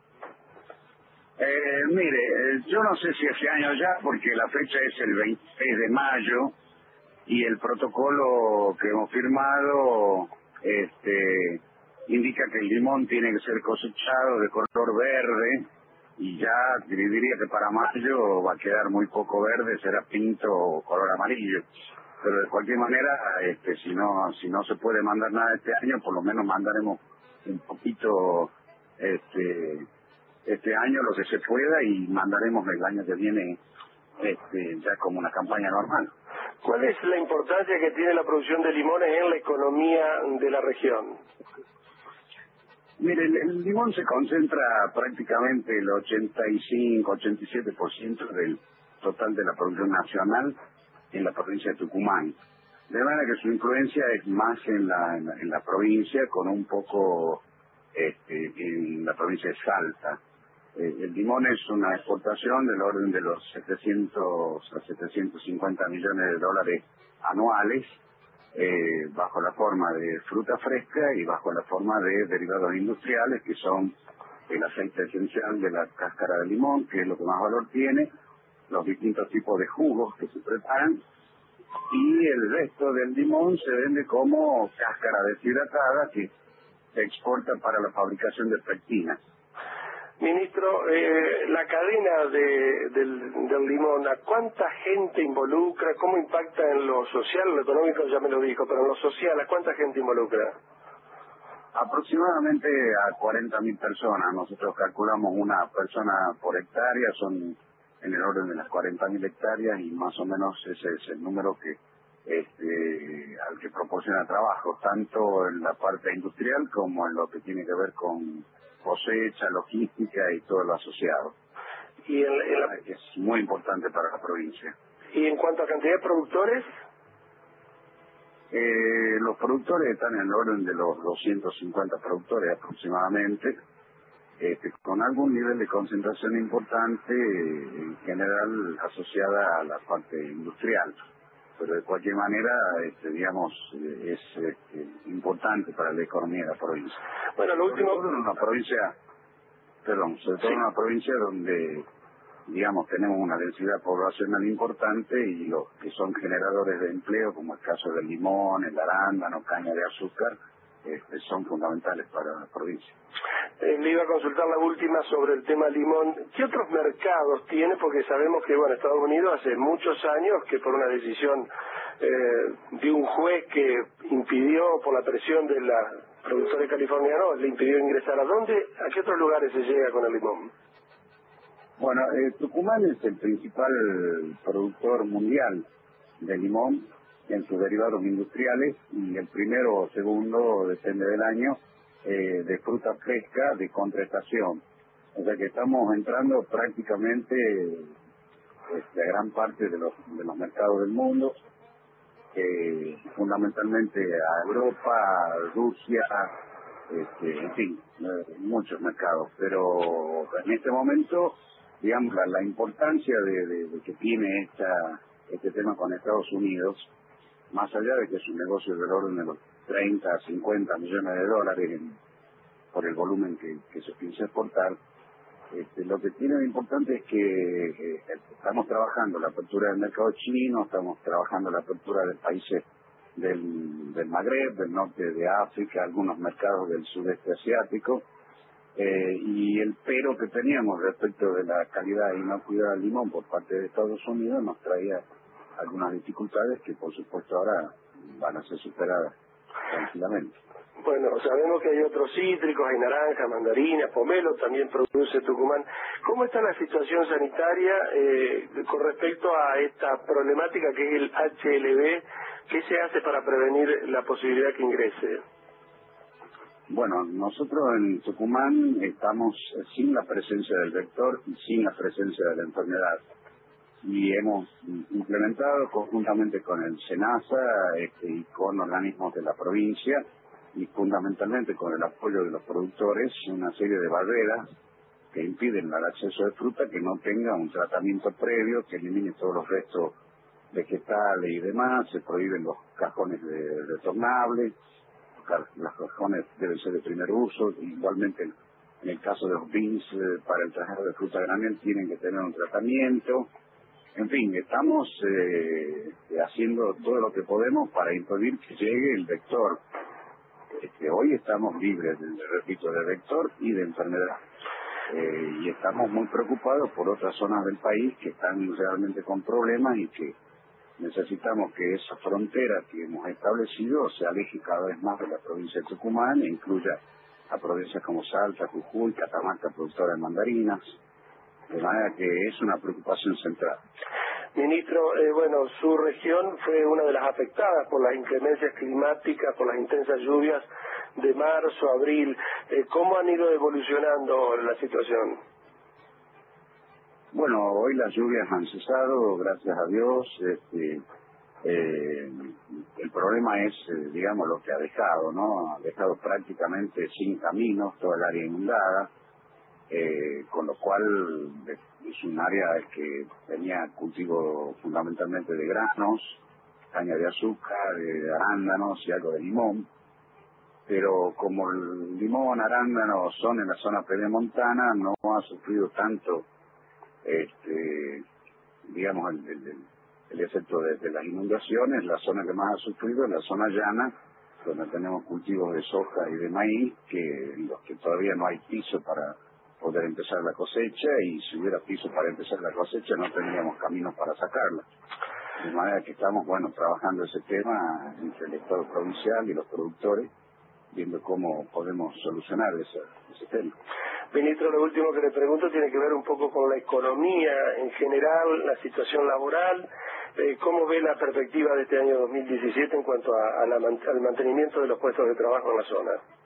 P: Mire, yo no sé si este año ya, porque la fecha es el 26 de mayo y el protocolo que hemos firmado indica que el limón tiene que ser cosechado de color verde y ya diría que para mayo va a quedar muy poco verde, será pinto o color amarillo. Pero de cualquier manera, si no se puede mandar nada este año, por lo menos mandaremos un poquito este año lo que se pueda y mandaremos el año que viene ya como una campaña normal.
B: ¿Cuál es la importancia que tiene la producción de limones en la economía de la región?
P: Mire, el limón se concentra prácticamente el 85-87% del total de la producción nacional en la provincia de Tucumán. De manera que su influencia es más en la provincia, con un poco en la provincia de Salta. El limón es una exportación del orden de los 700 a 750 millones de dólares anuales, bajo la forma de fruta fresca y bajo la forma de derivados industriales, que son el aceite esencial de la cáscara de limón, que es lo que más valor tiene, los distintos tipos de jugos que se preparan, y el resto del limón se vende como cáscara deshidratada que se exporta para la fabricación de pectina.
B: Ministro, la cadena del limón, ¿a cuánta gente involucra? ¿Cómo impacta en lo social? Lo económico ya me lo dijo, pero en lo social, ¿a cuánta gente involucra?
P: Aproximadamente a 40.000 personas. Nosotros calculamos una persona por hectárea, son en el orden de las 40.000 hectáreas y más o menos ese es el número que al que proporciona trabajo, tanto en la parte industrial como en lo que tiene que ver con cosecha, logística y todo lo asociado.
B: Y
P: que es muy importante para la provincia.
B: ¿Y en cuanto a cantidad de productores?
P: Los productores están en el orden de los 250 productores aproximadamente, con algún nivel de concentración importante, en general asociada a la parte industrial. Pero de cualquier manera, digamos, es importante para la economía de la provincia.
B: Bueno, lo último...
P: Sobre todo en una provincia, en una provincia donde, digamos, tenemos una densidad poblacional importante y los que son generadores de empleo, como el caso del limón, el arándano, caña de azúcar, son fundamentales para la provincia.
B: Le iba a consultar la última sobre el tema limón. ¿Qué otros mercados tiene? Porque sabemos que, bueno, Estados Unidos hace muchos años que por una decisión de un juez que impidió, por la presión de la productores californianos, le impidió ingresar. ¿A qué otros lugares se llega con el limón?
P: Bueno, Tucumán es el principal productor mundial de limón en sus derivados industriales y el primero o segundo, depende del año, de fruta fresca de contraestación. O sea que estamos entrando prácticamente a gran parte de los mercados del mundo, fundamentalmente a Europa, a Rusia, en fin, muchos mercados. Pero en este momento, digamos, la importancia de que tiene este tema con Estados Unidos, más allá de que es un negocio del orden de los 30 a 50 millones de dólares por el volumen que se piensa exportar, lo que tiene de importante es que estamos trabajando la apertura del mercado chino, estamos trabajando la apertura de países del Magreb, del norte de África, algunos mercados del sudeste asiático, y el pero que teníamos respecto de la calidad e inocuidad del limón por parte de Estados Unidos nos traía algunas dificultades que por supuesto ahora van a ser superadas tranquilamente.
B: Bueno, sabemos que hay otros cítricos, hay naranja, mandarina, pomelo, también produce Tucumán. ¿Cómo está la situación sanitaria con respecto a esta problemática que es el HLB ¿Qué se hace para prevenir la posibilidad que ingrese?
P: Bueno, nosotros en Tucumán estamos sin la presencia del vector y sin la presencia de la enfermedad. Y hemos implementado conjuntamente con el SENASA y con organismos de la provincia y fundamentalmente con el apoyo de los productores una serie de barreras que impiden el acceso de fruta que no tenga un tratamiento previo, que elimine todos los restos vegetales y demás. Se prohíben los cajones retornables, los cajones deben ser de primer uso, igualmente en el caso de los bins para el traslado de fruta granel tienen que tener un tratamiento. En fin, estamos haciendo todo lo que podemos para impedir que llegue el vector. Hoy estamos libres, repito, de vector y de enfermedad. Y estamos muy preocupados por otras zonas del país que están realmente con problemas y que necesitamos que esa frontera que hemos establecido se aleje cada vez más de la provincia de Tucumán e incluya a provincias como Salta, Jujuy, Catamarca, productora de mandarinas, de manera que es una preocupación central.
B: Ministro, bueno, su región fue una de las afectadas por las inclemencias climáticas, por las intensas lluvias de marzo, abril. ¿Cómo han ido evolucionando la situación?
P: Bueno, hoy las lluvias han cesado, gracias a Dios. El problema es, digamos, lo que ha dejado, ¿no? Ha dejado prácticamente sin caminos, toda el área inundada, con lo cual es un área que tenía cultivo fundamentalmente de granos, caña de azúcar, de arándanos y algo de limón. Pero como el limón, arándanos son en la zona pedemontana, no ha sufrido tanto digamos el efecto de las inundaciones. La zona que más ha sufrido es la zona llana, donde tenemos cultivos de soja y de maíz, en los que todavía no hay piso para poder empezar la cosecha, y si hubiera piso para empezar la cosecha no tendríamos caminos para sacarla. De manera que estamos, trabajando ese tema entre el Estado provincial y los productores, viendo cómo podemos solucionar ese tema.
B: Ministro, lo último que le pregunto tiene que ver un poco con la economía en general, la situación laboral. ¿Cómo ve la perspectiva de este año 2017 en cuanto al mantenimiento de los puestos de trabajo en la zona?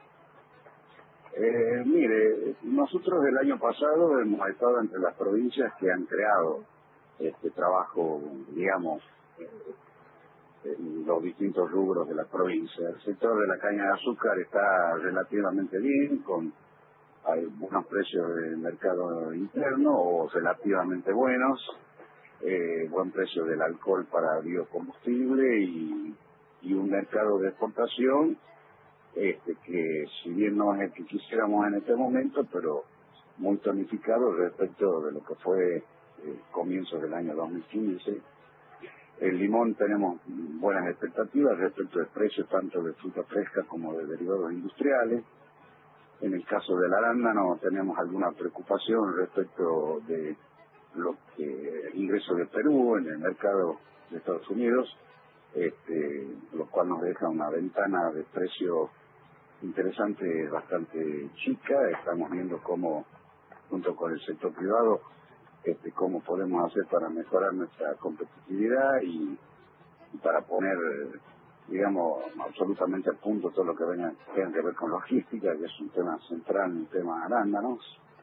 P: Mire, nosotros el año pasado hemos estado entre las provincias que han creado este trabajo, digamos, en los distintos rubros de la provincia. El sector de la caña de azúcar está relativamente bien, con algunos precios de mercado interno o relativamente buenos, buen precio del alcohol para biocombustible y un mercado de exportación que si bien no es el que quisiéramos en este momento, pero muy tonificado respecto de lo que fue comienzos del año 2015. El limón tenemos buenas expectativas respecto del precio tanto de fruta fresca como de derivados industriales. En el caso del arándano tenemos alguna preocupación respecto de el ingreso de Perú en el mercado de Estados Unidos, lo cual nos deja una ventana de precio interesante, bastante chica. Estamos viendo cómo, junto con el sector privado, cómo podemos hacer para mejorar nuestra competitividad y para poner, digamos, absolutamente al punto todo lo que tenga que ver con logística, que es un tema central, un tema arándanos.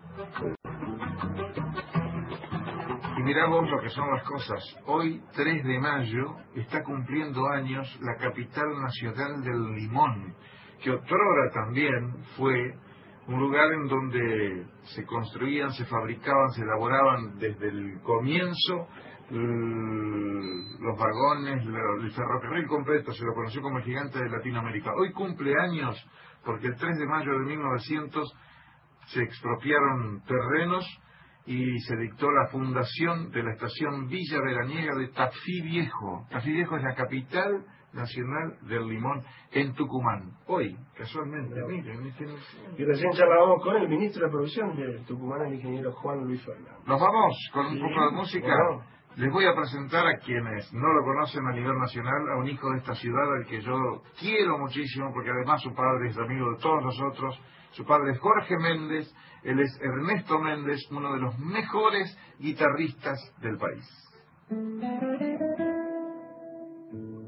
D: Y mirá vos lo que son las cosas. Hoy, 3 de mayo, está cumpliendo años la capital nacional del limón, que otrora también fue un lugar en donde se construían, se fabricaban, se elaboraban desde el comienzo los vagones, el ferrocarril completo, se lo conoció como el gigante de Latinoamérica. Hoy cumple años porque el 3 de mayo de 1900 se expropiaron terrenos y se dictó la fundación de la estación Villa Veraniega de Tafí Viejo. Tafí Viejo es la capital nacional del limón en Tucumán. Hoy, casualmente, miren.
B: Y recién charlábamos con el ministro de Producción de Tucumán, el ingeniero Juan Luis Fernández.
D: Nos vamos con un poco de música.
B: Bueno.
D: Les voy a presentar a quienes no lo conocen a nivel nacional, a un hijo de esta ciudad al que yo quiero muchísimo, porque además su padre es amigo de todos nosotros. Su padre es Jorge Méndez, él es Ernesto Méndez, uno de los mejores guitarristas del país.